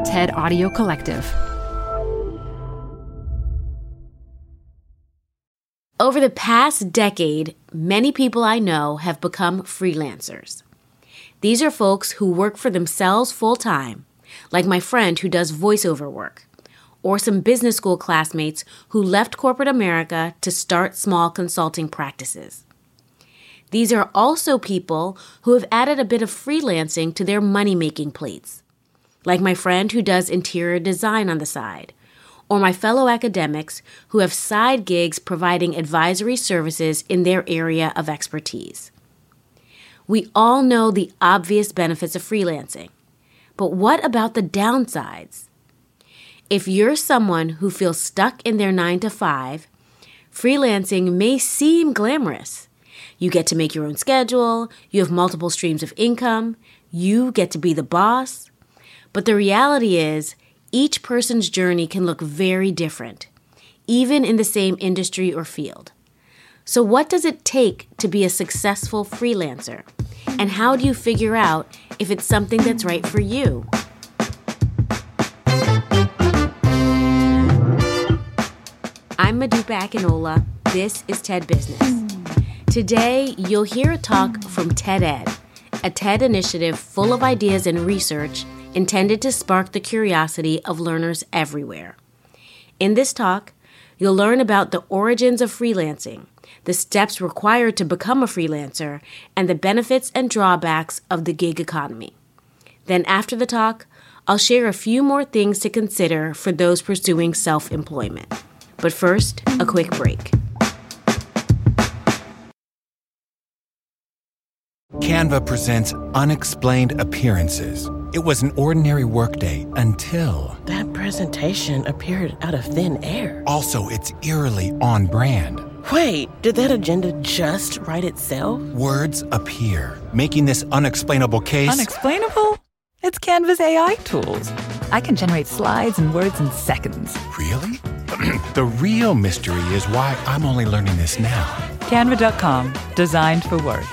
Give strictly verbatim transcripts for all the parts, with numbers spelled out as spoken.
TED Audio Collective. Over the past decade, many people I know have become freelancers. These are folks who work for themselves full-time, like my friend who does voiceover work, or some business school classmates who left corporate America to start small consulting practices. These are also people who have added a bit of freelancing to their money-making plates, like my friend who does interior design on the side, or my fellow academics who have side gigs providing advisory services in their area of expertise. We all know the obvious benefits of freelancing, but what about the downsides? If you're someone who feels stuck in their nine to five, freelancing may seem glamorous. You get to make your own schedule, you have multiple streams of income, you get to be the boss. But the reality is, each person's journey can look very different, even in the same industry or field. So what does it take to be a successful freelancer? And how do you figure out if it's something that's right for you? I'm Modupe Akinola. This is TED Business. Today, you'll hear a talk from TED-Ed, a TED initiative full of ideas and research intended to spark the curiosity of learners everywhere. In this talk, you'll learn about the origins of freelancing, the steps required to become a freelancer, and the benefits and drawbacks of the gig economy. Then after the talk, I'll share a few more things to consider for those pursuing self-employment. But first, a quick break. Canva presents Unexplained Appearances. It was an ordinary workday until... That presentation appeared out of thin air. Also, it's eerily on brand. Wait, did that agenda just write itself? Words appear, making this unexplainable case... Unexplainable? It's Canva's A I tools. I can generate slides and words in seconds. Really? The real mystery is why I'm only learning this now. Canva dot com, designed for work.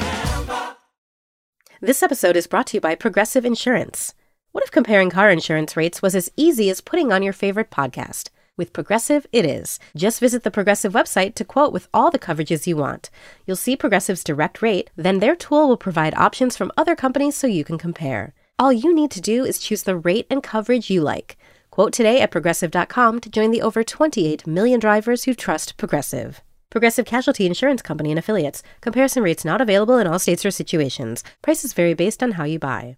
This episode is brought to you by Progressive Insurance. What if comparing car insurance rates was as easy as putting on your favorite podcast? With Progressive, it is. Just visit the Progressive website to quote with all the coverages you want. You'll see Progressive's direct rate, then their tool will provide options from other companies so you can compare. All you need to do is choose the rate and coverage you like. Quote today at Progressive dot com to join the over twenty-eight million drivers who trust Progressive. Progressive Casualty Insurance Company and Affiliates. Comparison rates not available in all states or situations. Prices vary based on how you buy.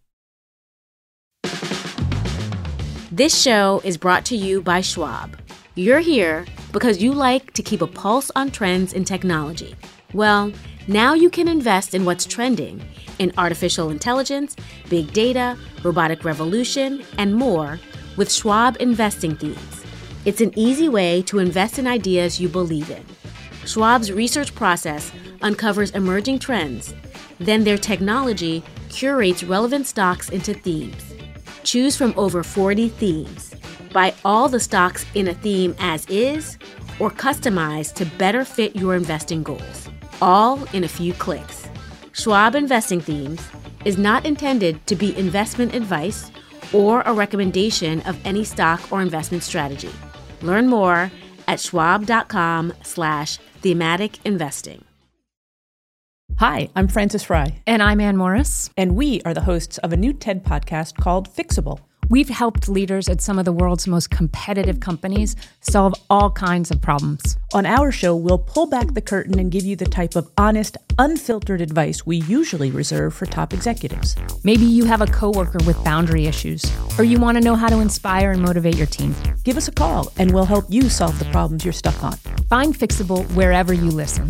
This show is brought to you by Schwab. You're here because you like to keep a pulse on trends in technology. Well, now you can invest in what's trending in artificial intelligence, big data, robotic revolution, and more with Schwab Investing Themes. It's an easy way to invest in ideas you believe in. Schwab's research process uncovers emerging trends. Then their technology curates relevant stocks into themes. Choose from over forty themes. Buy all the stocks in a theme as is or customize to better fit your investing goals. All in a few clicks. Schwab Investing Themes is not intended to be investment advice or a recommendation of any stock or investment strategy. Learn more at schwab.com slash thematic investing. Hi, I'm Frances Fry. And I'm Ann Morris. And we are the hosts of a new TED podcast called Fixable. We've helped leaders at some of the world's most competitive companies solve all kinds of problems. On our show, we'll pull back the curtain and give you the type of honest, unfiltered advice we usually reserve for top executives. Maybe you have a coworker with boundary issues, or you want to know how to inspire and motivate your team. Give us a call, and we'll help you solve the problems you're stuck on. Find Fixable wherever you listen.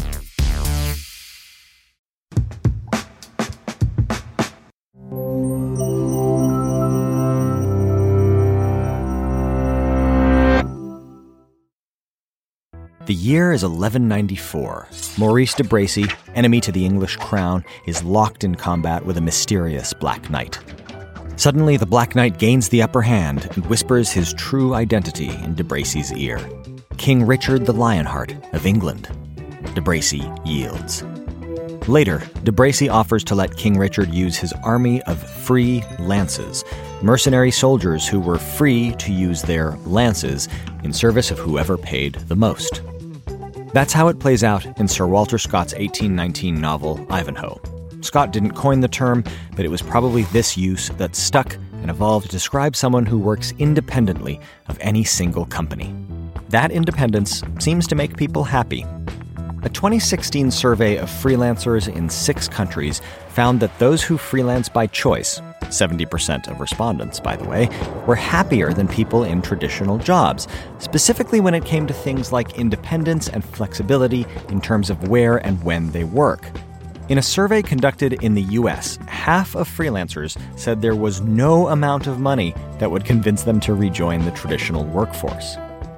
The year is eleven ninety-four. Maurice de Bracy, enemy to the English crown, is locked in combat with a mysterious Black Knight. Suddenly, the Black Knight gains the upper hand and whispers his true identity in de Bracy's ear. King Richard the Lionheart of England. De Bracy yields. Later, de Bracy offers to let King Richard use his army of free lances mercenary soldiers who were free to use their lances in service of whoever paid the most. That's how it plays out in Sir Walter Scott's eighteen nineteen novel, Ivanhoe. Scott didn't coin the term, but it was probably this use that stuck and evolved to describe someone who works independently of any single company. That independence seems to make people happy. A twenty sixteen survey of freelancers in six countries found that those who freelance by choice, seventy percent of respondents, by the way, were happier than people in traditional jobs, specifically when it came to things like independence and flexibility in terms of where and when they work. In a survey conducted in the U S, half of freelancers said there was no amount of money that would convince them to rejoin the traditional workforce.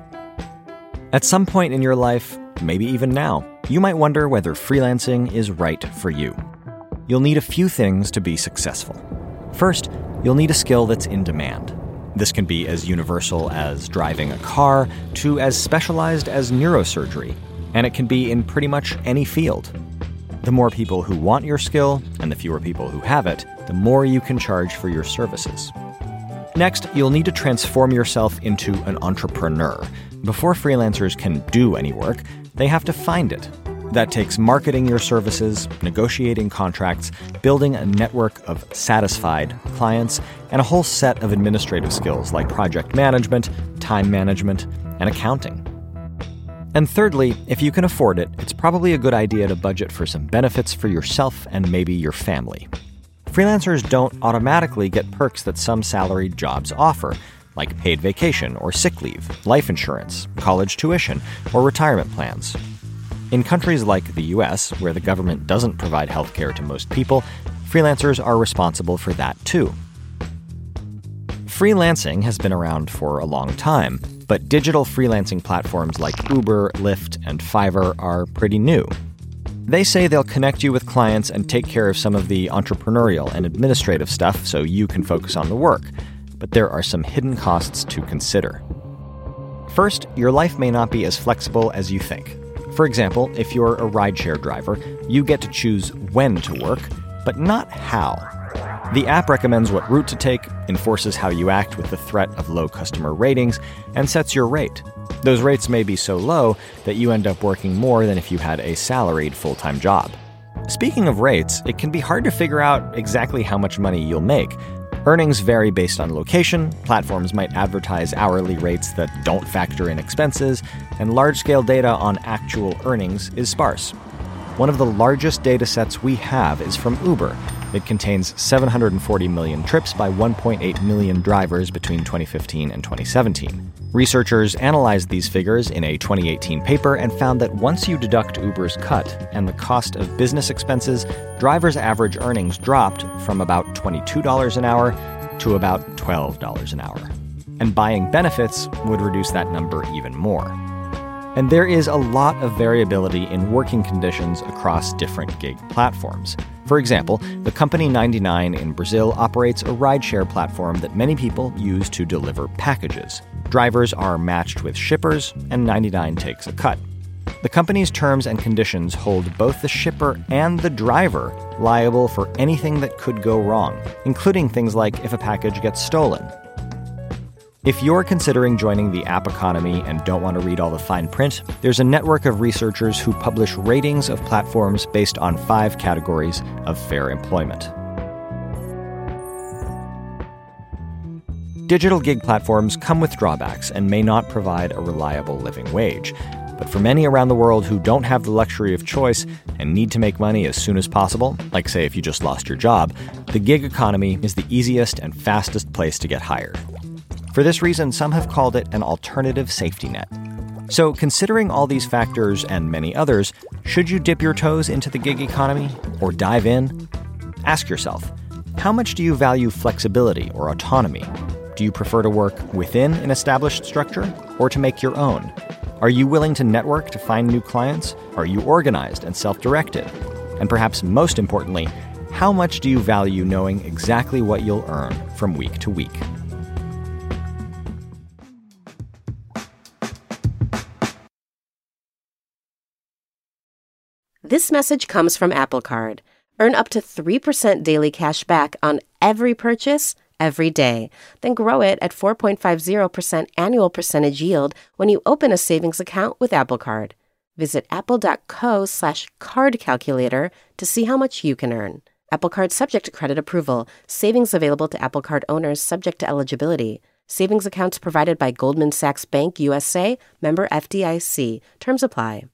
At some point in your life, maybe even now, you might wonder whether freelancing is right for you. You'll need a few things to be successful. First, you'll need a skill that's in demand. This can be as universal as driving a car to as specialized as neurosurgery, and it can be in pretty much any field. The more people who want your skill, and the fewer people who have it, the more you can charge for your services. Next, you'll need to transform yourself into an entrepreneur. Before freelancers can do any work, they have to find it. That takes marketing your services, negotiating contracts, building a network of satisfied clients, and a whole set of administrative skills like project management, time management, and accounting. And thirdly, if you can afford it, it's probably a good idea to budget for some benefits for yourself and maybe your family. Freelancers don't automatically get perks that some salaried jobs offer, like paid vacation or sick leave, life insurance, college tuition, or retirement plans. In countries like the U S, where the government doesn't provide health care to most people, freelancers are responsible for that too. Freelancing has been around for a long time, but digital freelancing platforms like Uber, Lyft, and Fiverr are pretty new. They say they'll connect you with clients and take care of some of the entrepreneurial and administrative stuff so you can focus on the work, but there are some hidden costs to consider. First, your life may not be as flexible as you think. For example, if you're a rideshare driver, you get to choose when to work, but not how. The app recommends what route to take, enforces how you act with the threat of low customer ratings, and sets your rate. Those rates may be so low that you end up working more than if you had a salaried full-time job. Speaking of rates, it can be hard to figure out exactly how much money you'll make. Earnings vary based on location, platforms might advertise hourly rates that don't factor in expenses, and large-scale data on actual earnings is sparse. One of the largest data sets we have is from Uber. It contains seven hundred forty million trips by one point eight million drivers between twenty fifteen and twenty seventeen. Researchers analyzed these figures in a twenty eighteen paper and found that once you deduct Uber's cut and the cost of business expenses, drivers' average earnings dropped from about twenty-two dollars an hour to about twelve dollars an hour. And buying benefits would reduce that number even more. And there is a lot of variability in working conditions across different gig platforms. For example, the company ninety-nine in Brazil operates a rideshare platform that many people use to deliver packages. Drivers are matched with shippers, and ninety-nine takes a cut. The company's terms and conditions hold both the shipper and the driver liable for anything that could go wrong, including things like if a package gets stolen. If you're considering joining the app economy and don't want to read all the fine print, there's a network of researchers who publish ratings of platforms based on five categories of fair employment. Digital gig platforms come with drawbacks and may not provide a reliable living wage. But for many around the world who don't have the luxury of choice and need to make money as soon as possible, like say if you just lost your job, the gig economy is the easiest and fastest place to get hired. For this reason, some have called it an alternative safety net. So considering all these factors and many others, should you dip your toes into the gig economy or dive in? Ask yourself, how much do you value flexibility or autonomy? Do you prefer to work within an established structure or to make your own? Are you willing to network to find new clients? Are you organized and self-directed? And perhaps most importantly, how much do you value knowing exactly what you'll earn from week to week? This message comes from Apple Card. Earn up to three percent daily cash back on every purchase every day. Then grow it at four point five zero percent annual percentage yield when you open a savings account with Apple Card. Visit apple.co slash card calculator to see how much you can earn. Apple Card subject to credit approval. Savings available to Apple Card owners subject to eligibility. Savings accounts provided by Goldman Sachs Bank U S A, member F D I C. Terms apply.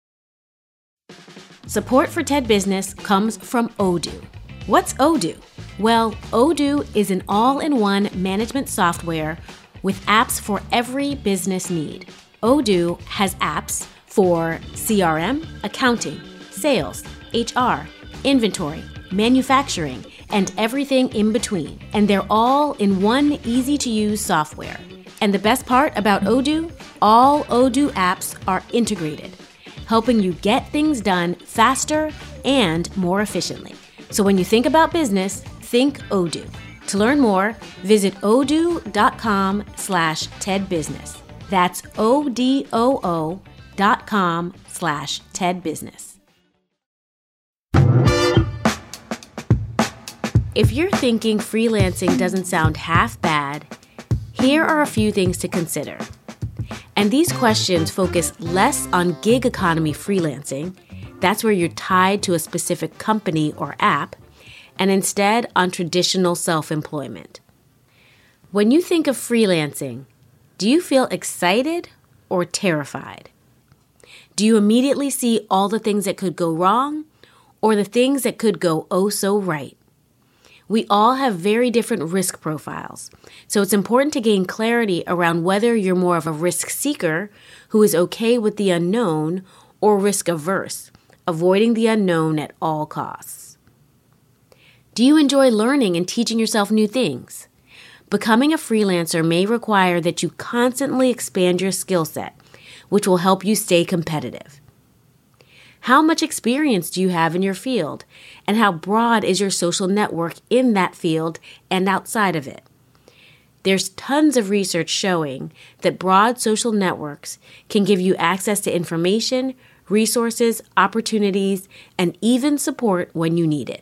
Support for TED Business comes from Odoo. What's Odoo? Well, Odoo is an all-in-one management software with apps for every business need. Odoo has apps for C R M, accounting, sales, H R, inventory, manufacturing, and everything in between. And they're all in one easy-to-use software. And the best part about Odoo? All Odoo apps are integrated, helping you get things done faster and more efficiently. So when you think about business, think Odoo. To learn more, visit odoo.com slash TEDBusiness. That's O-D-O-O dot com slash TEDBusiness. If you're thinking freelancing doesn't sound half bad, here are a few things to consider. And these questions focus less on gig economy freelancing, that's where you're tied to a specific company or app, and instead on traditional self-employment. When you think of freelancing, do you feel excited or terrified? Do you immediately see all the things that could go wrong or the things that could go oh so right? We all have very different risk profiles, so it's important to gain clarity around whether you're more of a risk seeker who is okay with the unknown or risk averse, avoiding the unknown at all costs. Do you enjoy learning and teaching yourself new things? Becoming a freelancer may require that you constantly expand your skill set, which will help you stay competitive. How much experience do you have in your field, and how broad is your social network in that field and outside of it? There's tons of research showing that broad social networks can give you access to information, resources, opportunities, and even support when you need it.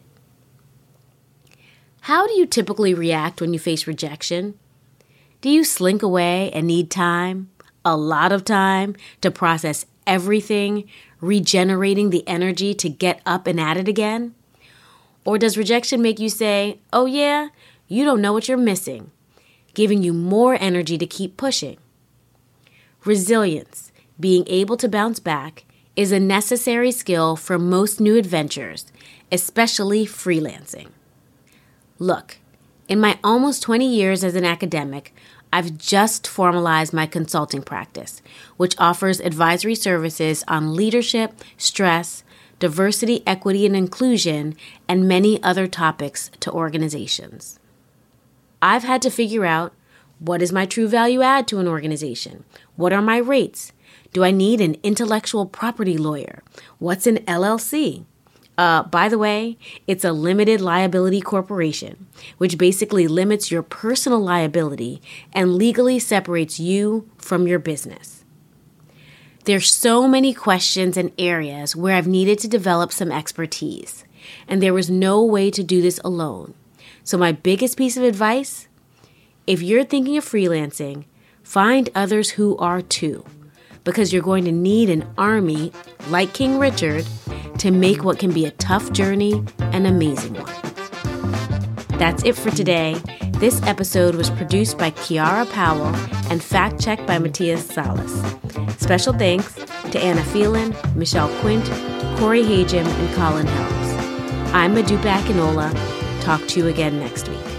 How do you typically react when you face rejection? Do you slink away and need time, a lot of time, to process everything, regenerating the energy to get up and at it again? Or does rejection make you say, oh yeah, you don't know what you're missing, giving you more energy to keep pushing? Resilience, being able to bounce back, is a necessary skill for most new adventures, especially freelancing. Look, in my almost twenty years as an academic, I've just formalized my consulting practice, which offers advisory services on leadership, stress, diversity, equity, and inclusion, and many other topics to organizations. I've had to figure out, what is my true value add to an organization? What are my rates? Do I need an intellectual property lawyer? What's an L L C? Uh, by the way, it's a limited liability corporation, which basically limits your personal liability and legally separates you from your business. There's so many questions and areas where I've needed to develop some expertise, and there was no way to do this alone. So my biggest piece of advice, if you're thinking of freelancing, find others who are too, because you're going to need an army like King Richard to make what can be a tough journey an amazing one. That's it for today. This episode was produced by Kiara Powell and fact-checked by Matthias Salas. Special thanks to Anna Phelan, Michelle Quint, Corey Hagem, and Colin Helms. I'm Modupe Akinola. Talk to you again next week.